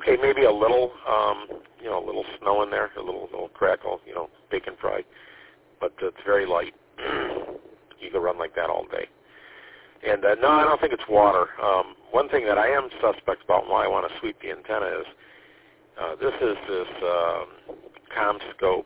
Okay, maybe a little, a little snow in there, a little crackle, bacon fried, but it's very light. You could run like that all day. And no, I don't think it's water. One thing that I am suspect about and why I want to sweep the antenna is this CommScope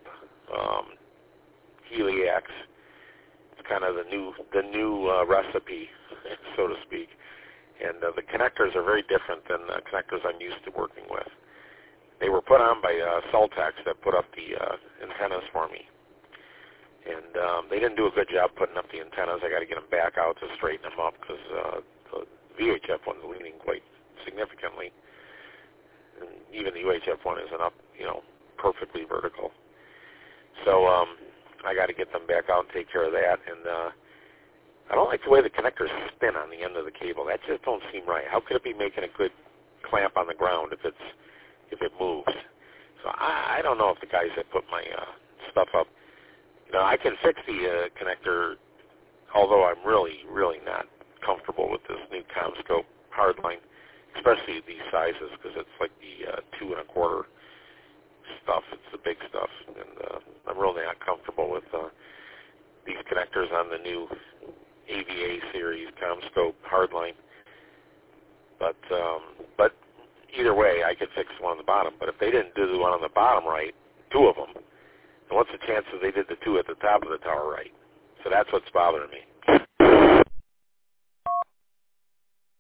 Heliax. It's kind of the new recipe, so to speak. And the connectors are very different than the connectors I'm used to working with. They were put on by Celtex that put up the antennas for me. And they didn't do a good job putting up the antennas. I got to get them back out to straighten them up because the VHF one's leaning quite significantly. And even the UHF one isn't up, perfectly vertical. So I got to get them back out and take care of that. And I don't like the way the connectors spin on the end of the cable. That just don't seem right. How could it be making a good clamp on the ground if it moves? So I don't know if the guys that put my stuff up. I can fix the connector, although I'm really, really not comfortable with this new CommScope hardline, especially these sizes, because it's like the 2 1/4 stuff. It's the big stuff, and I'm really not comfortable with these connectors on the new AVA series CommScope hardline. But either way, I could fix the one on the bottom. But if they didn't do the one on the bottom right, 2 of them, and what's the chance that they did the 2 at the top of the tower right? So that's what's bothering me.